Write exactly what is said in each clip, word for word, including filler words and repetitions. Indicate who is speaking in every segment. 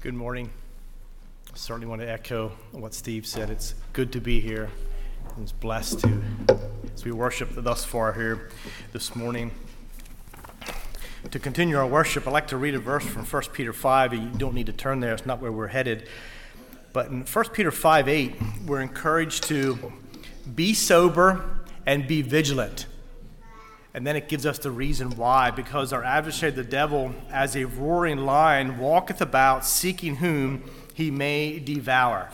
Speaker 1: Good morning. I certainly want to echo what Steve said. It's good to be here. I was blessed to, as we worship thus far here this morning. To continue our worship, I'd like to read a verse from First Peter five. You don't need to turn there. It's not where we're headed. But in First Peter five eight, we're encouraged to be sober and be vigilant. And then it gives us the reason why, because our adversary, the devil, as a roaring lion, walketh about, seeking whom he may devour.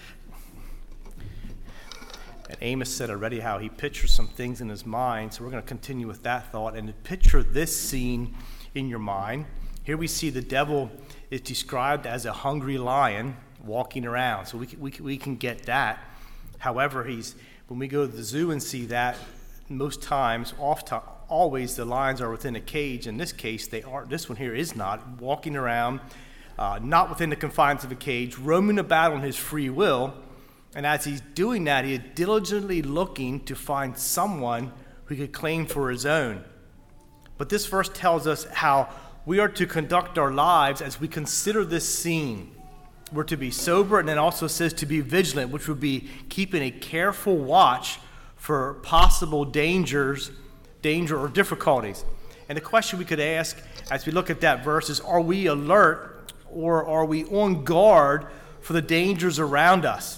Speaker 1: And Amos said already how he pictures some things in his mind, so we're going to continue with that thought and to picture this scene in your mind. Here we see the devil is described as a hungry lion walking around, so we can, we can, we can get that. However, he's when we go to the zoo and see that, most times, oft always, the lions are within a cage. In this case, they are. This one here is not walking around, uh, not within the confines of a cage, roaming about on his free will. And as he's doing that, he is diligently looking to find someone who could claim for his own. But this verse tells us how we are to conduct our lives as we consider this scene. We're to be sober, and then also says to be vigilant, which would be keeping a careful watch for possible dangers, danger or difficulties. And the question we could ask as we look at that verse is, are we alert or are we on guard for the dangers around us?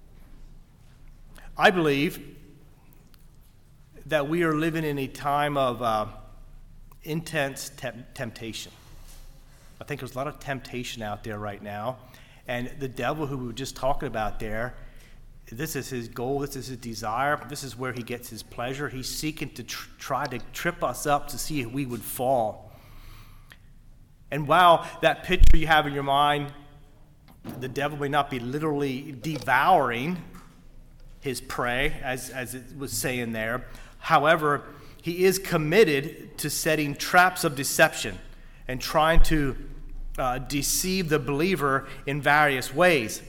Speaker 1: I believe that we are living in a time of uh, intense te- temptation. I think there's a lot of temptation out there right now. And the devil who we were just talking about there, this is his goal, this is his desire, this is where he gets his pleasure. He's seeking to tr- try to trip us up to see if we would fall. And while that picture you have in your mind, the devil may not be literally devouring his prey, as, as it was saying there. However, he is committed to setting traps of deception and trying to uh, deceive the believer in various ways.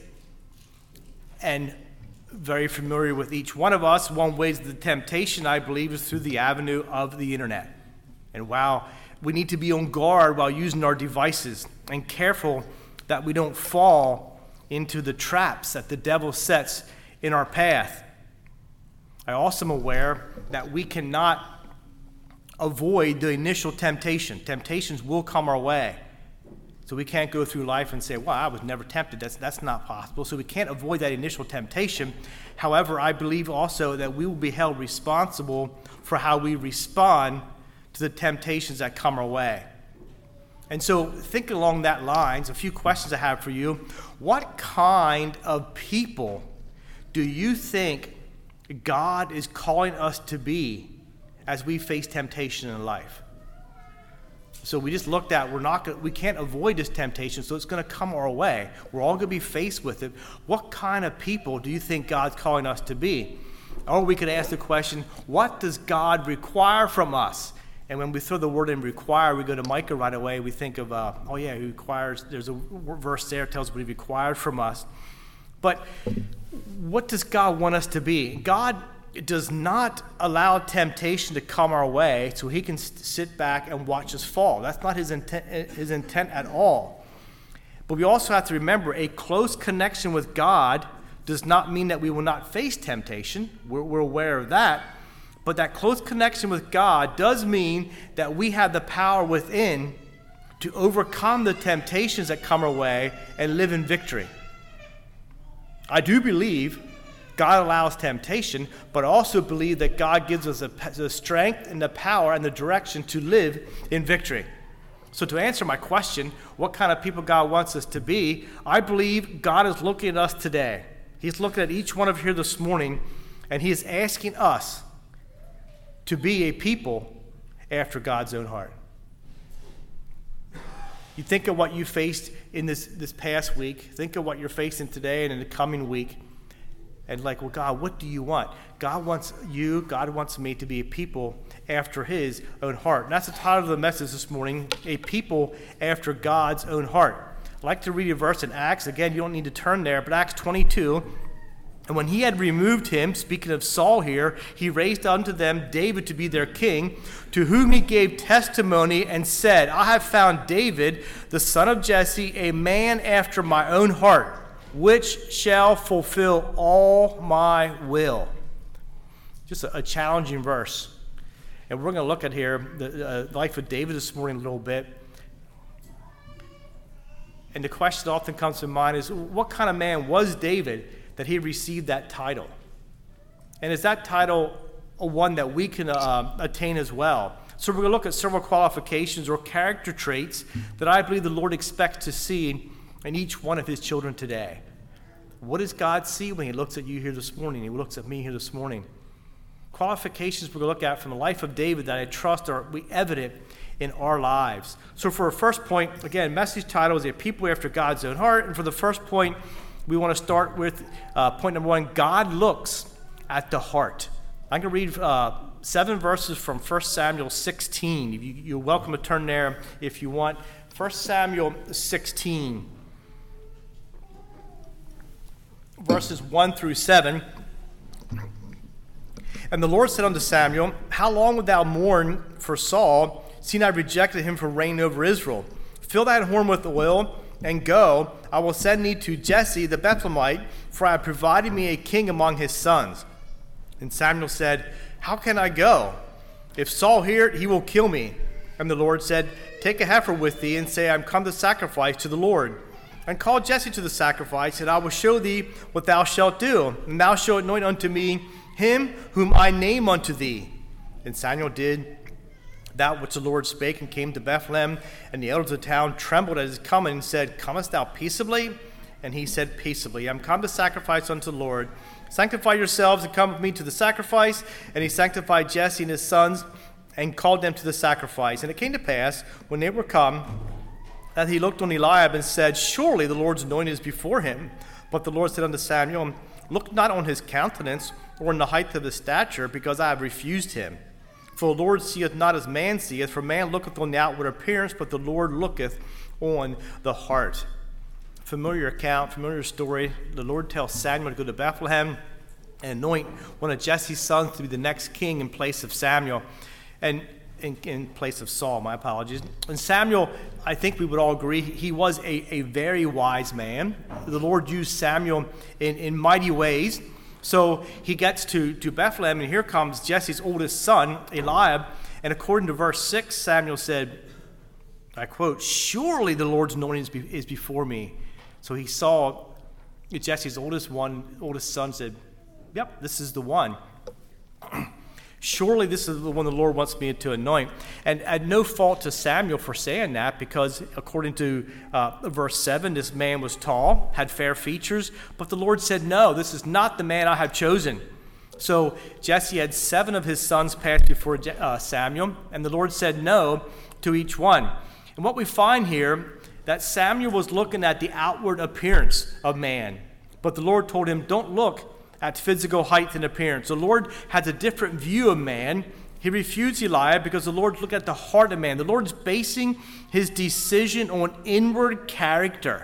Speaker 1: And very familiar with each one of us, one way the temptation, I believe, is through the avenue of the internet. And while we need to be on guard while using our devices and careful that we don't fall into the traps that the devil sets in our path. I also am aware that we cannot avoid the initial temptation. Temptations will come our way. So we can't go through life and say, well, I was never tempted. That's, that's not possible. So we can't avoid that initial temptation. However, I believe also that we will be held responsible for how we respond to the temptations that come our way. And so thinking along that lines, a few questions I have for you. What kind of people do you think God is calling us to be as we face temptation in life? So we just looked at, we're not gonna, we can't avoid this temptation, so it's going to come our way. We're all going to be faced with it. What kind of people do you think God's calling us to be? Or we could ask the question, what does God require from us? And when we throw the word in require, we go to Micah right away. We think of, uh, oh yeah, he requires, there's a verse there that tells us what he required from us. But what does God want us to be? God does not allow temptation to come our way so he can sit back and watch us fall. That's not his intent, his intent at all. But we also have to remember a close connection with God does not mean that we will not face temptation. We're, we're aware of that. But that close connection with God does mean that we have the power within to overcome the temptations that come our way and live in victory. I do believe God allows temptation, but I also believe that God gives us the strength and the power and the direction to live in victory. So to answer my question, what kind of people God wants us to be, I believe God is looking at us today. He's looking at each one of you here this morning, and he is asking us to be a people after God's own heart. You think of what you faced in this, this past week. Think of what you're facing today and in the coming week. And like, well, God, what do you want? God wants you, God wants me to be a people after his own heart. And that's the title of the message this morning, a people after God's own heart. I'd like to read a verse in Acts. Again, you don't need to turn there, but Acts twenty-two. And when he had removed him, speaking of Saul here, he raised unto them David to be their king, to whom he gave testimony and said, I have found David, the son of Jesse, a man after my own heart, which shall fulfill all my will. Just a, a challenging verse. And we're going to look at here the uh, life of David this morning a little bit. And the question that often comes to mind is, what kind of man was David that he received that title? And is that title a one that we can uh, attain as well? So we're going to look at several qualifications or character traits that I believe the Lord expects to see in each one of his children today. What does God see when he looks at you here this morning? He looks at me here this morning. Qualifications we're going to look at from the life of David that I trust are evident in our lives. So for our first point, again, message title is A People After God's Own Heart. And for the first point, we want to start with uh, point number one, God looks at the heart. I'm going to read uh, seven verses from First Samuel sixteen. You, you're welcome to turn there if you want. First Samuel sixteen, verses one through seven. And the Lord said unto Samuel, How long wilt thou mourn for Saul, seeing I rejected him from reigning over Israel? Fill thine horn with oil, and go, I will send thee to Jesse the Bethlehemite, for I have provided me a king among his sons. And Samuel said, How can I go? If Saul hear it, he will kill me. And the Lord said, Take a heifer with thee, and say, I am come to sacrifice to the Lord. And call Jesse to the sacrifice, and I will show thee what thou shalt do. And thou shalt anoint unto me him whom I name unto thee. And Samuel did that which the Lord spake, and came to Bethlehem. And the elders of the town trembled at his coming, and said, Comest thou peaceably? And he said, Peaceably. I am come to sacrifice unto the Lord. Sanctify yourselves, and come with me to the sacrifice. And he sanctified Jesse and his sons, and called them to the sacrifice. And it came to pass, when they were come, that he looked on Eliab, and said, Surely the Lord's anointed is before him. But the Lord said unto Samuel, Look not on his countenance, or in the height of his stature, because I have refused him. For the Lord seeth not as man seeth, for man looketh on the outward appearance, but the Lord looketh on the heart. Familiar account, familiar story. The Lord tells Samuel to go to Bethlehem and anoint one of Jesse's sons to be the next king in place of Samuel, and in, in place of Saul, my apologies. And Samuel, I think we would all agree, he was a, a very wise man. The Lord used Samuel in, in mighty ways. So he gets to, to Bethlehem, and here comes Jesse's oldest son, Eliab. And according to verse six, Samuel said, I quote, Surely the Lord's anointing is, be, is before me. So he saw Jesse's oldest one, oldest son said, Yep, this is the one. Surely this is the one the Lord wants me to anoint. And at no fault to Samuel for saying that, because according to uh, verse seven, this man was tall, had fair features, but the Lord said, No, this is not the man I have chosen. So Jesse had seven of his sons pass before uh, Samuel, and the Lord said no to each one. And what we find here, that Samuel was looking at the outward appearance of man, but the Lord told him, don't look at physical height and appearance. The Lord has a different view of man. He refused Eliab because the Lord looked at the heart of man. The Lord is basing his decision on inward character.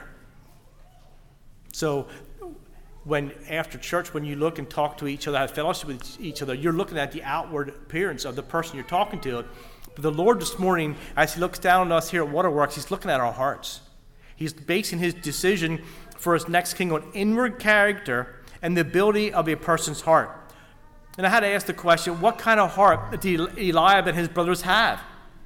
Speaker 1: So when after church, when you look and talk to each other, have fellowship with each other, you're looking at the outward appearance of the person you're talking to. But the Lord this morning, as he looks down on us here at Waterworks, he's looking at our hearts. He's basing his decision for his next king on inward character and the ability of a person's heart. And I had to ask the question, what kind of heart did Eliab and his brothers have?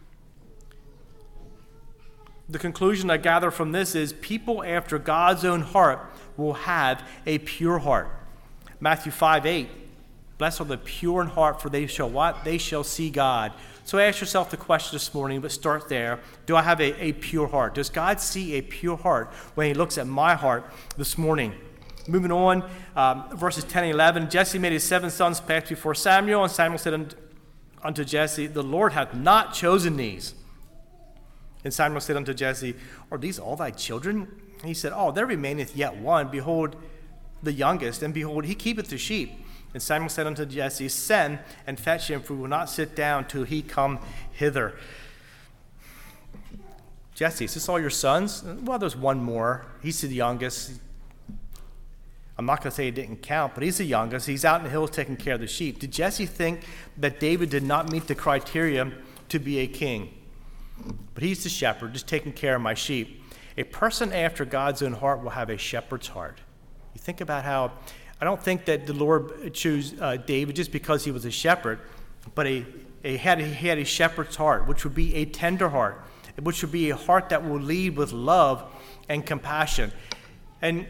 Speaker 1: The conclusion I gather from this is people after God's own heart will have a pure heart. Matthew five eight, blessed are the pure in heart, for they shall what? They shall see God. So ask yourself the question this morning, but start there. Do I have a, a pure heart? Does God see a pure heart when he looks at my heart this morning? Moving on, um, verses ten and eleven, Jesse made his seven sons pass before Samuel, and Samuel said unto Jesse, the Lord hath not chosen these. And Samuel said unto Jesse, are these all thy children? And he said, oh, there remaineth yet one, behold, the youngest, and behold, he keepeth the sheep. And Samuel said unto Jesse, send and fetch him, for we will not sit down till he come hither. Jesse, is this all your sons? Well, there's one more. He's the youngest. I'm not going to say he didn't count, but he's the youngest. He's out in the hills taking care of the sheep. Did Jesse think that David did not meet the criteria to be a king? But he's the shepherd, just taking care of my sheep. A person after God's own heart will have a shepherd's heart. You think about how, I don't think that the Lord chose uh, David just because he was a shepherd, but a, a had, he had a shepherd's heart, which would be a tender heart, which would be a heart that will lead with love and compassion. And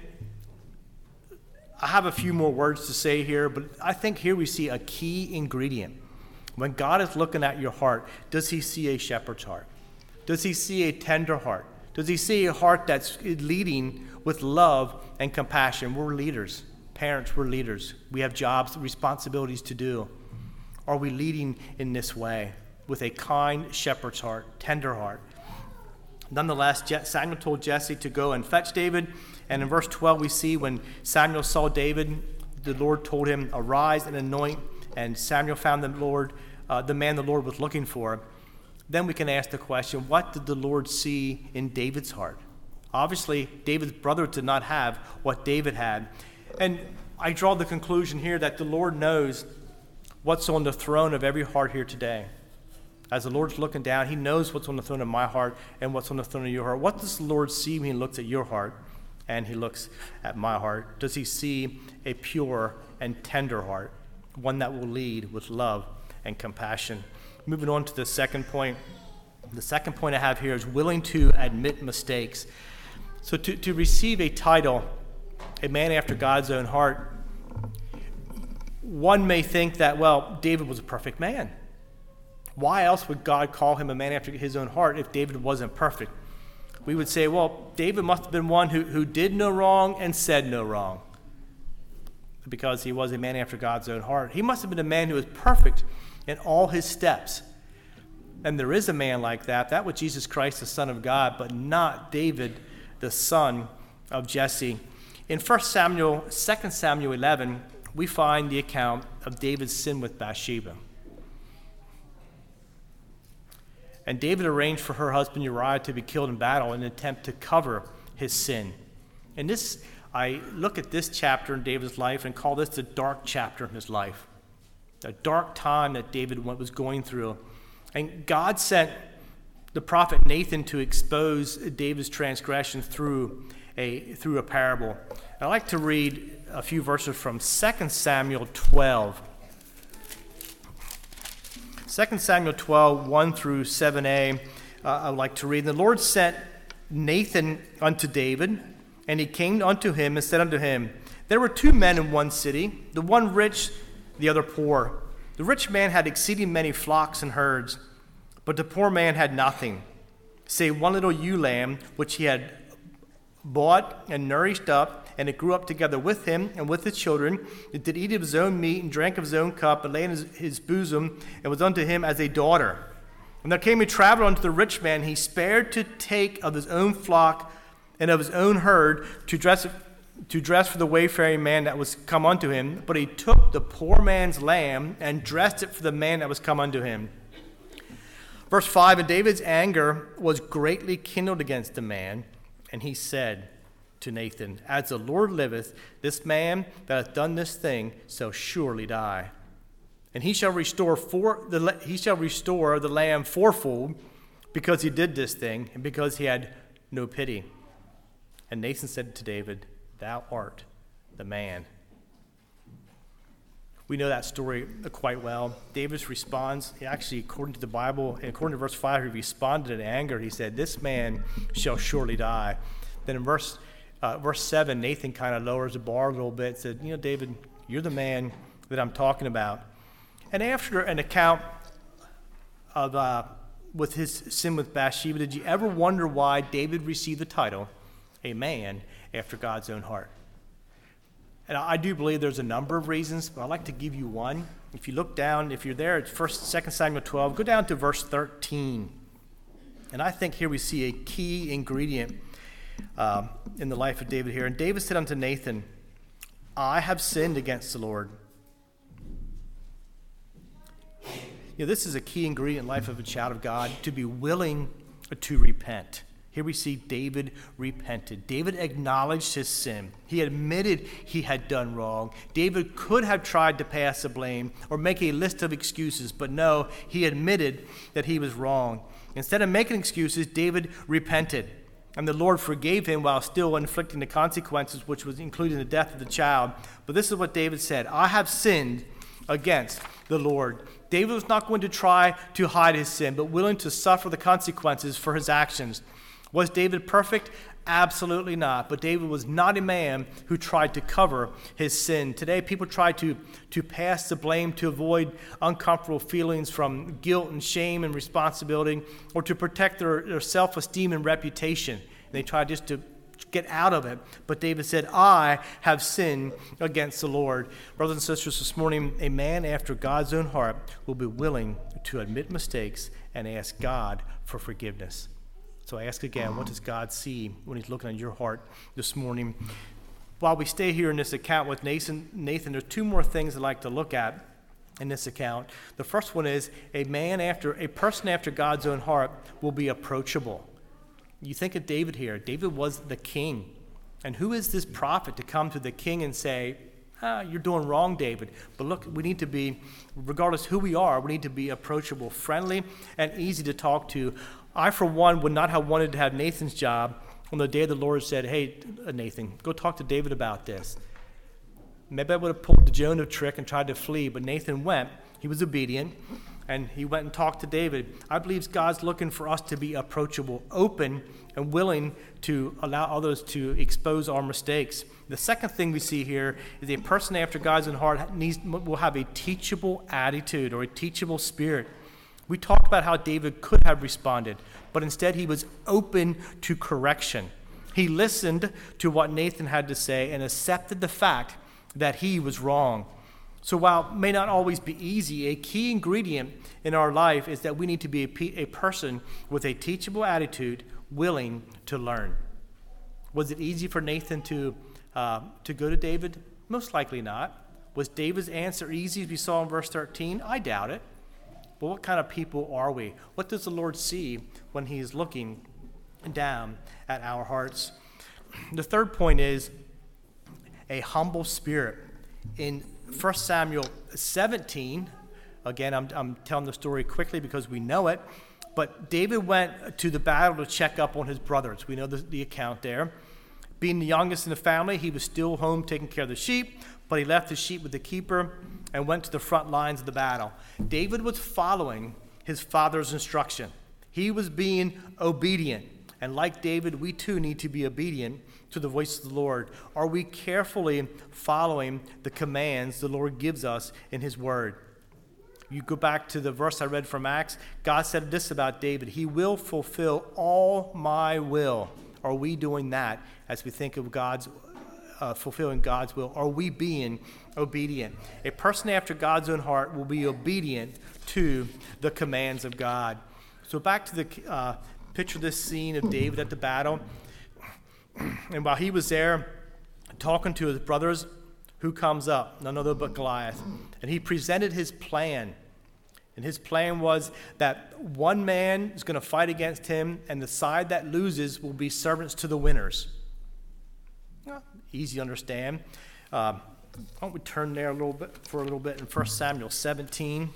Speaker 1: I have a few more words to say here, but I think here we see a key ingredient. When God is looking at your heart, does he see a shepherd's heart? Does he see a tender heart? Does he see a heart that's leading with love and compassion? We're leaders. Parents, we're leaders. We have jobs, responsibilities to do. Are we leading in this way with a kind shepherd's heart, tender heart? Nonetheless, Samuel told Jesse to go and fetch David. And in verse twelve, we see when Samuel saw David, the Lord told him, arise and anoint. And Samuel found the Lord, uh, the man the Lord was looking for. Then we can ask the question, what did the Lord see in David's heart? Obviously, David's brother did not have what David had. And I draw the conclusion here that the Lord knows what's on the throne of every heart here today. As the Lord's looking down, he knows what's on the throne of my heart and what's on the throne of your heart. What does the Lord see when he looks at your heart and he looks at my heart? Does he see a pure and tender heart, one that will lead with love and compassion? Moving on to the second point. The second point I have here is willing to admit mistakes. So to, to receive a title, a man after God's own heart, one may think that, well, David was a perfect man. Why else would God call him a man after his own heart if David wasn't perfect? We would say, well, David must have been one who, who did no wrong and said no wrong, because he was a man after God's own heart. He must have been a man who was perfect in all his steps. And there is a man like that. That was Jesus Christ, the Son of God, but not David, the son of Jesse. In First Samuel, Second Samuel eleven, we find the account of David's sin with Bathsheba. And David arranged for her husband Uriah to be killed in battle in an attempt to cover his sin. And this, I look at this chapter in David's life and call this the dark chapter in his life. A dark time that David was going through. And God sent the prophet Nathan to expose David's transgression through a, through a parable. I'd like to read a few verses from Second Samuel twelve. Second Samuel twelve, one through seven a, uh, I'd like to read. The Lord sent Nathan unto David, and he came unto him and said unto him, there were two men in one city, the one rich, the other poor. The rich man had exceeding many flocks and herds, but the poor man had nothing, save one little ewe lamb, which he had bought and nourished up, and it grew up together with him and with his children. It did eat of his own meat and drank of his own cup, and lay in his, his bosom, and was unto him as a daughter. And there came a traveler unto the rich man. He spared to take of his own flock and of his own herd to dress to dress for the wayfaring man that was come unto him. But he took the poor man's lamb and dressed it for the man that was come unto him. Verse five, and David's anger was greatly kindled against the man, and he said to Nathan, as the Lord liveth, this man that hath done this thing shall surely die. And he shall restore for the he shall restore the lamb fourfold, because he did this thing, and because he had no pity. And Nathan said to David, thou art the man. We know that story quite well. David responds, he actually, according to the Bible, and according to verse five, he responded in anger. He said, this man shall surely die. Then in verse uh, verse seven, Nathan kind of lowers the bar a little bit, said, you know, David, you're the man that I'm talking about. And after an account of uh, with his sin with Bathsheba, did you ever wonder why David received the title, a man after God's own heart? And I do believe there's a number of reasons, but I'd like to give you one. If you look down, if you're there at First, Second Samuel twelve, go down to verse thirteen. And I think here we see a key ingredient uh, in the life of David here. And David said unto Nathan, I have sinned against the Lord. You know, this is a key ingredient in the life of a child of God, to be willing to repent. Here we see David repented. David acknowledged his sin. He admitted he had done wrong. David could have tried to pass the blame or make a list of excuses, but no, he admitted that he was wrong. Instead of making excuses, David repented, and the Lord forgave him while still inflicting the consequences, which was including the death of the child. But this is what David said: I have sinned against the Lord. David was not going to try to hide his sin, but willing to suffer the consequences for his actions. Was David perfect? Absolutely not. But David was not a man who tried to cover his sin. Today, people try to, to pass the blame to avoid uncomfortable feelings from guilt and shame and responsibility, or to protect their, their self-esteem and reputation. They try just to get out of it. But David said, I have sinned against the Lord. Brothers and sisters, this morning, a man after God's own heart will be willing to admit mistakes and ask God for forgiveness. So I ask again, what does God see when he's looking at your heart this morning? While we stay here in this account with Nathan, Nathan, there's two more things I'd like to look at in this account. The first one is a man after, a person after God's own heart will be approachable. You think of David here. David was the king. And who is this prophet to come to the king and say, ah, you're doing wrong, David. But look, we need to be, regardless who we are, we need to be approachable, friendly, and easy to talk to. I, for one, would not have wanted to have Nathan's job on the day the Lord said, hey, Nathan, go talk to David about this. Maybe I would have pulled the Jonah trick and tried to flee, but Nathan went. He was obedient, and he went and talked to David. I believe God's looking for us to be approachable, open, and willing to allow others to expose our mistakes. The second thing we see here is a person after God's own heart needs, will have a teachable attitude or a teachable spirit. We talked about how David could have responded, but instead he was open to correction. He listened to what Nathan had to say and accepted the fact that he was wrong. So while it may not always be easy, a key ingredient in our life is that we need to be a, a person with a teachable attitude, willing to learn. Was it easy for Nathan to, uh, to go to David? Most likely not. Was David's answer easy, as we saw in verse thirteen? I doubt it. But what kind of people are we? What does the Lord see when he is looking down at our hearts? The third point is a humble spirit. In First Samuel seventeen, again, I'm, I'm telling the story quickly because we know it, but David went to the battle to check up on his brothers. We know the, the account there. Being the youngest in the family, he was still home taking care of the sheep, but he left the sheep with the keeper and went to the front lines of the battle. David was following his father's instruction. He was being obedient. And like David, we too need to be obedient to the voice of the Lord. Are we carefully following the commands the Lord gives us in his word? You go back to the verse I read from Acts. God said this about David: he will fulfill all my will. Are we doing that as we think of God's uh, fulfilling God's will? Are we being obedient? A person after God's own heart will be obedient to the commands of God. So back to the uh, picture this scene of David at the battle. And while he was there talking to his brothers, who comes up? None other but Goliath. And he presented his plan. And his plan was that one man is going to fight against him, and the side that loses will be servants to the winners. Well, easy to understand. Uh, why don't we turn there a little bit for a little bit in First Samuel seventeen.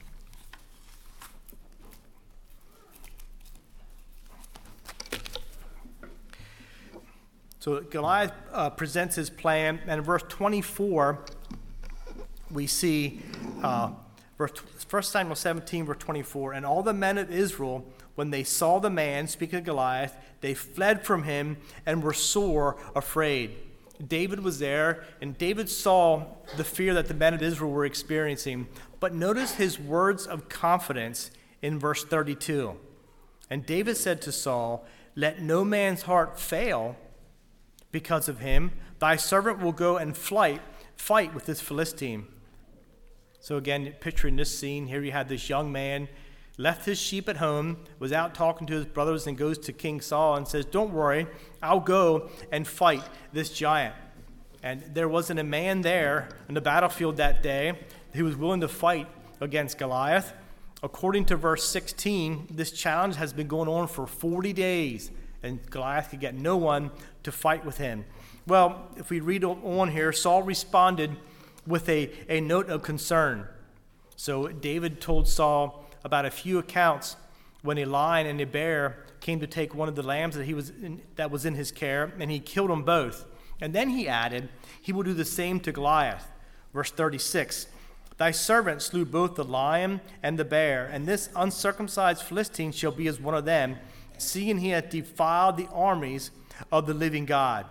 Speaker 1: So Goliath uh, presents his plan, and in verse twenty-four, we see uh, verse, First Samuel seventeen, verse twenty-four, and all the men of Israel, when they saw the man, speaking of Goliath, they fled from him and were sore afraid. David was there, and David saw the fear that the men of Israel were experiencing. But notice his words of confidence in verse thirty-two. And David said to Saul, "Let no man's heart fail because of him. Thy servant will go and flight, fight with this Philistine." So again, picturing this scene, here you had this young man, left his sheep at home, was out talking to his brothers, and goes to King Saul and says, "Don't worry, I'll go and fight this giant." And there wasn't a man there in the battlefield that day who was willing to fight against Goliath. According to verse sixteen, this challenge has been going on for forty days. and Goliath could get no one to fight with him. Well, if we read on here, Saul responded with a, a note of concern. So David told Saul about a few accounts when a lion and a bear came to take one of the lambs that he was in, that was in his care, and he killed them both. And then he added, he will do the same to Goliath. Verse thirty-six, thy servant slew both the lion and the bear, and this uncircumcised Philistine shall be as one of them, seeing he hath defiled the armies of the living God.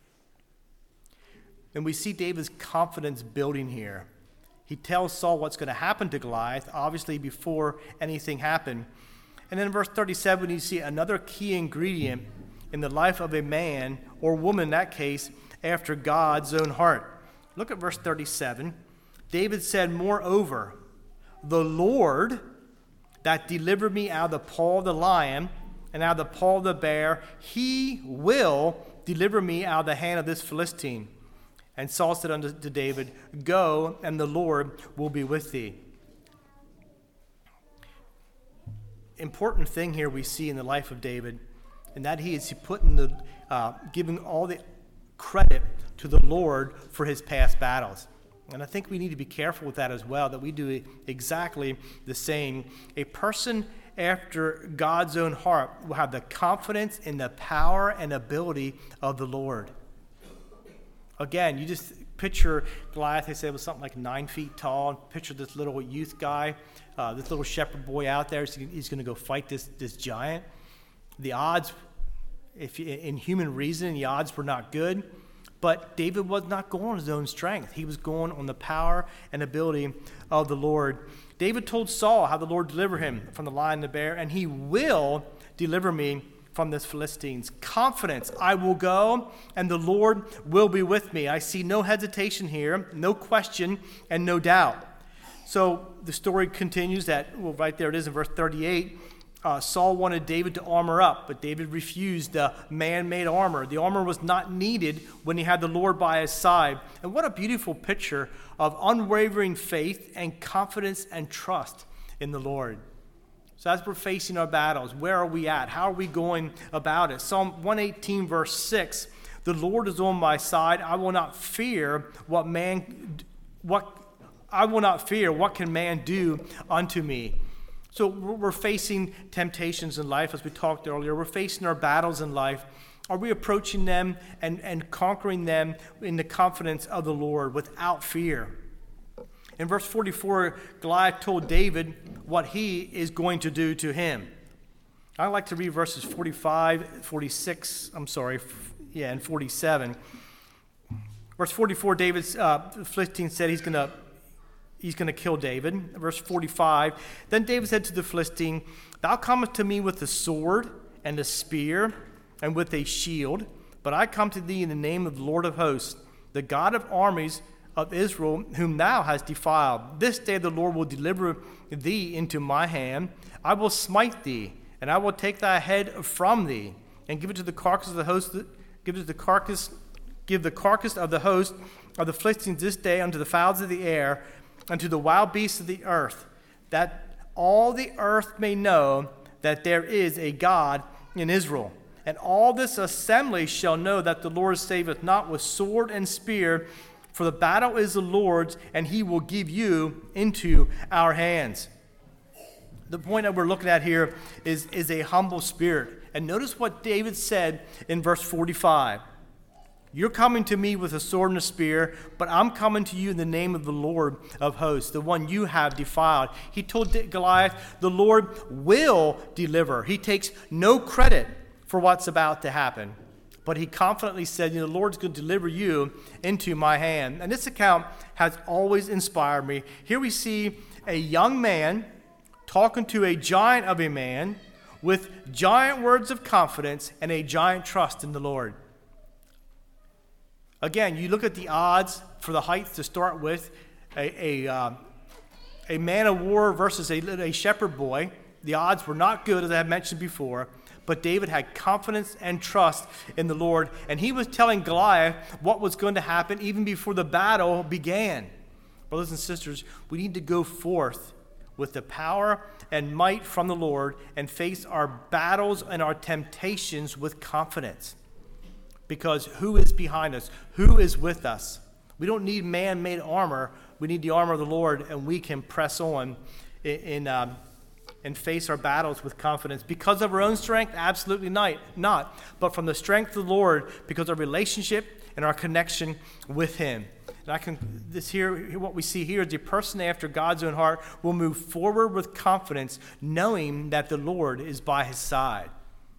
Speaker 1: And we see David's confidence building here. He tells Saul what's going to happen to Goliath, obviously before anything happened. And then in verse thirty-seven, you see another key ingredient in the life of a man, or woman in that case, after God's own heart. Look at verse thirty-seven. David said, moreover, the Lord that delivered me out of the paw of the lion and out of the paw of the bear, he will deliver me out of the hand of this Philistine. And Saul said unto David, go, and the Lord will be with thee. Important thing here we see in the life of David, and that he is putting the, uh, giving all the credit to the Lord for his past battles. And I think we need to be careful with that as well, that we do exactly the same. A person after God's own heart will have the confidence in the power and ability of the Lord. Again, you just picture Goliath, they said, was something like nine feet tall. Picture this little youth guy, uh, this little shepherd boy out there. He's going to go fight this, this giant. The odds, if in human reason, the odds were not good. But David was not going on his own strength. He was going on the power and ability of the Lord. David told Saul how the Lord delivered him from the lion and the bear, and he will deliver me from this Philistines. Confidence, I will go, and the Lord will be with me. I see no hesitation here, no question, and no doubt. So the story continues that, well, right there it is in verse thirty-eight. Uh, Saul wanted David to armor up, but David refused the man-made armor. The armor was not needed when he had the Lord by his side. And what a beautiful picture of unwavering faith and confidence and trust in the Lord. So as we're facing our battles, where are we at? How are we going about it? Psalm one eighteen, verse six, the Lord is on my side. I will not fear what man, what I will not fear. What can man do unto me? So we're facing temptations in life, as we talked earlier. We're facing our battles in life. Are we approaching them and, and conquering them in the confidence of the Lord without fear? In verse forty-four, Goliath told David what he is going to do to him. I like to read verses forty-five, forty-six, I'm sorry, yeah, and forty-seven. Verse forty-four, David's uh, Philistine said he's going to He's going to kill David. Verse forty-five, then David said to the Philistine, thou comest to me with a sword and a spear and with a shield, but I come to thee in the name of the Lord of hosts, the God of armies of Israel, whom thou hast defiled. This day the Lord will deliver thee into my hand. I will smite thee, and I will take thy head from thee, and give it to the carcass of the host, give it to the carcass, give the carcass of the host of the Philistines this day unto the fowls of the air, and to the wild beasts of the earth, that all the earth may know that there is a God in Israel. And all this assembly shall know that the Lord saveth not with sword and spear, for the battle is the Lord's, and he will give you into our hands. The point that we're looking at here is, is a humble spirit. And notice what David said in verse forty-five. You're coming to me with a sword and a spear, but I'm coming to you in the name of the Lord of hosts, the one you have defiled. He told Goliath, the Lord will deliver. He takes no credit for what's about to happen, but he confidently said, the Lord's going to deliver you into my hand. And this account has always inspired me. Here we see a young man talking to a giant of a man with giant words of confidence and a giant trust in the Lord. Again, you look at the odds for the height to start with, a, a, uh, a man of war versus a, a shepherd boy. The odds were not good, as I had mentioned before, but David had confidence and trust in the Lord, and he was telling Goliath what was going to happen even before the battle began. Brothers and sisters, we need to go forth with the power and might from the Lord and face our battles and our temptations with confidence. Because who is behind us? Who is with us? We don't need man-made armor. We need the armor of the Lord, and we can press on in, in um, and face our battles with confidence. Because of our own strength? Absolutely not. not. But from the strength of the Lord, because of our relationship and our connection with him. And I can this here what we see here is a person after God's own heart will move forward with confidence, knowing that the Lord is by his side.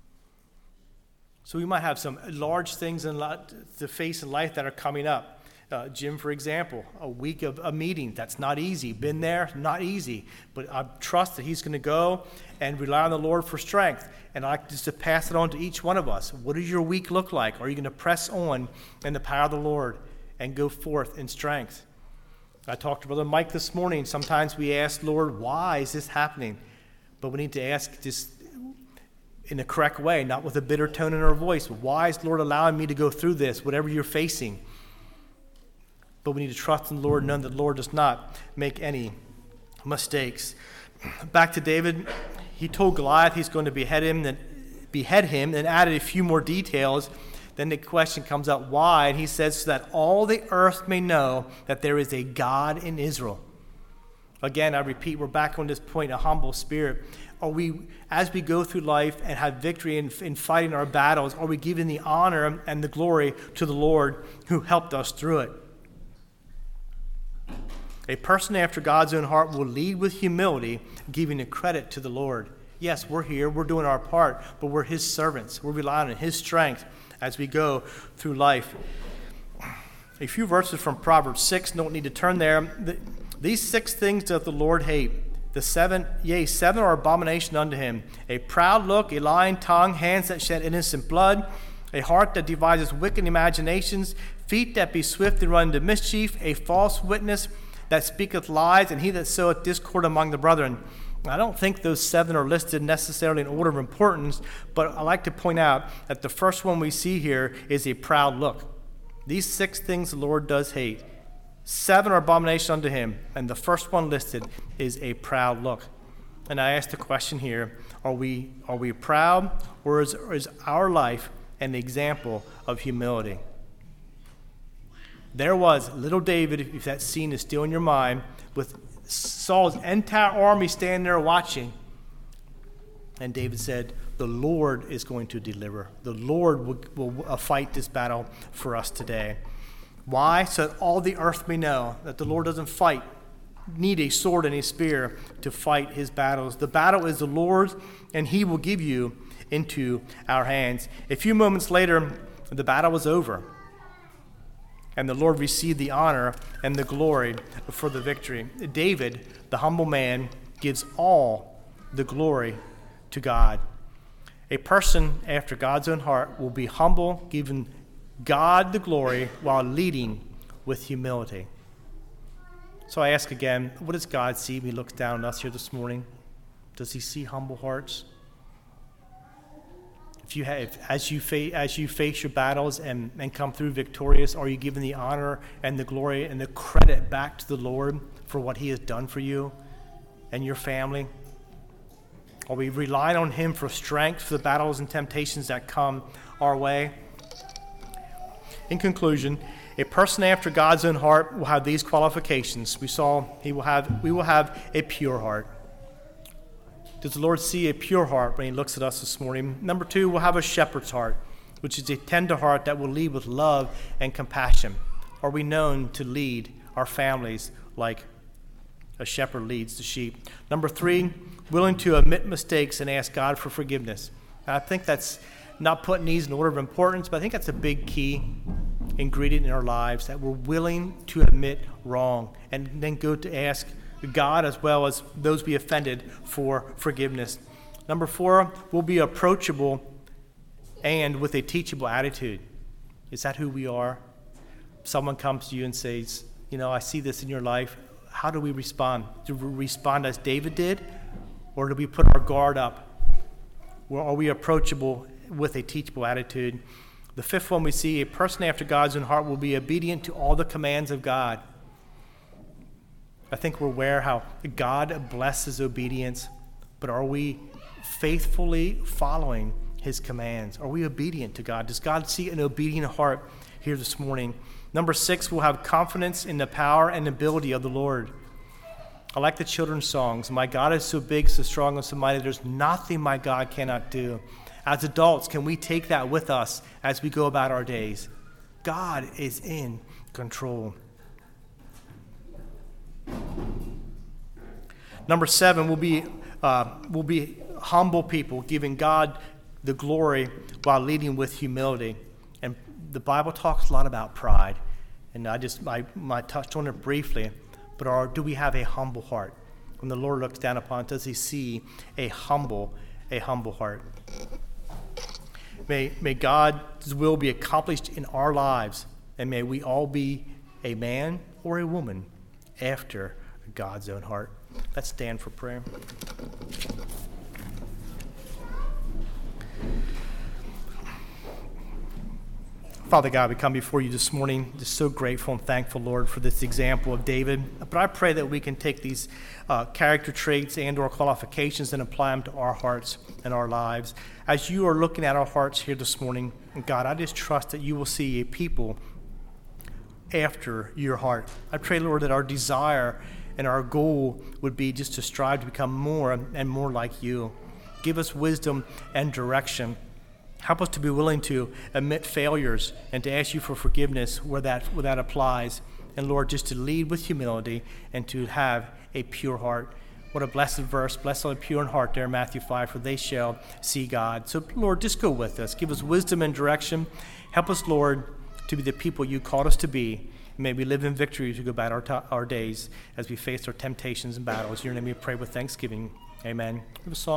Speaker 1: So we might have some large things in li- to face in life that are coming up. Uh, Jim, for example, a week of a meeting, that's not easy. Been there, not easy. But I trust that he's going to go and rely on the Lord for strength. And I'd like just to pass it on to each one of us. What does your week look like? Are you going to press on in the power of the Lord and go forth in strength? I talked to Brother Mike this morning. Sometimes we ask, Lord, why is this happening? But we need to ask this in the correct way, not with a bitter tone in our voice. Why is the Lord allowing me to go through this, whatever you're facing? But we need to trust in the Lord, knowing that the Lord does not make any mistakes. Back to David, he told Goliath he's going to behead him, then behead him, and added a few more details. Then the question comes up, why? And he says, so that all the earth may know that there is a God in Israel. Again, I repeat, we're back on this point, a humble spirit. Are we, as we go through life and have victory in, in fighting our battles, are we giving the honor and the glory to the Lord who helped us through it? A person after God's own heart will lead with humility, giving the credit to the Lord. Yes, we're here, we're doing our part, but we're his servants. We're relying on his strength as we go through life. A few verses from Proverbs six, don't need to turn there. These six things doth the Lord hate. The seven, yea, seven are abomination unto him. A proud look, a lying tongue, hands that shed innocent blood, a heart that devises wicked imaginations, feet that be swift and run into mischief, a false witness that speaketh lies, and he that soweth discord among the brethren. I don't think those seven are listed necessarily in order of importance, but I like to point out that the first one we see here is a proud look. These six things the Lord does hate. Seven are abomination unto him, and the first one listed is a proud look. And I ask the question here, are we are we proud, or is, or is our life an example of humility? There was little David, if that scene is still in your mind, with Saul's entire army standing there watching. And David said, the Lord is going to deliver. The Lord will, will uh, fight this battle for us today. Why? So that all the earth may know that the Lord doesn't fight, need a sword and a spear to fight his battles. The battle is the Lord's, and he will give you into our hands. A few moments later, the battle was over. And the Lord received the honor and the glory for the victory. David, the humble man, gives all the glory to God. A person after God's own heart will be humble, giving God the glory while leading with humility. So I ask again, what does God see when he looks down on us here this morning? Does he see humble hearts? If you have, as you face, as you face your battles and, and come through victorious, are you giving the honor and the glory and the credit back to the Lord for what he has done for you and your family? Are we relying on him for strength for the battles and temptations that come our way? In conclusion, a person after God's own heart will have these qualifications. We saw he will have we will have a pure heart. Does the Lord see a pure heart when he looks at us this morning? Number two, we'll have a shepherd's heart, which is a tender heart that will lead with love and compassion. Are we known to lead our families like a shepherd leads the sheep? Number three, willing to admit mistakes and ask God for forgiveness. And I think that's not putting these in order of importance, but I think that's a big key ingredient in our lives, that we're willing to admit wrong and then go to ask God as well as those be offended for forgiveness. Number four, we'll be approachable and with a teachable attitude. Is that who we are? Someone comes to you and says, you know, I see this in your life. How do we respond? Do we respond as David did? Or do we put our guard up? Or are we approachable with a teachable attitude? The fifth one we see, a person after God's own heart will be obedient to all the commands of God. I think we're aware how God blesses obedience, but are we faithfully following his commands? Are we obedient to God? Does God see an obedient heart here this morning? Number six, we'll have confidence in the power and ability of the Lord. I like the children's songs. My God is so big, so strong, and so mighty. There's nothing my God cannot do. As adults, can we take that with us as we go about our days? God is in control. Number seven, we'll be, uh, we'll be humble people, giving God the glory while leading with humility. And the Bible talks a lot about pride. And I just I, I touched on it briefly. But are, do we have a humble heart? When the Lord looks down upon us, does he see a humble, a humble heart? May, may God's will be accomplished in our lives, and may we all be a man or a woman after God's own heart. Let's stand for prayer. Father God, we come before you this morning just so grateful and thankful, Lord, for this example of David. But I pray that we can take these uh, character traits and or qualifications and apply them to our hearts and our lives. As you are looking at our hearts here this morning, God, I just trust that you will see a people after your heart. I pray, Lord, that our desire and our goal would be just to strive to become more and more like you. Give us wisdom and direction. Help us to be willing to admit failures and to ask you for forgiveness where that, where that applies. And Lord, just to lead with humility and to have a pure heart. What a blessed verse. Blessed are the pure in heart there in Matthew five, for they shall see God. So Lord, just go with us. Give us wisdom and direction. Help us, Lord, to be the people you called us to be. May we live in victory as we go about our, t- our days as we face our temptations and battles. In your name we pray with thanksgiving. Amen.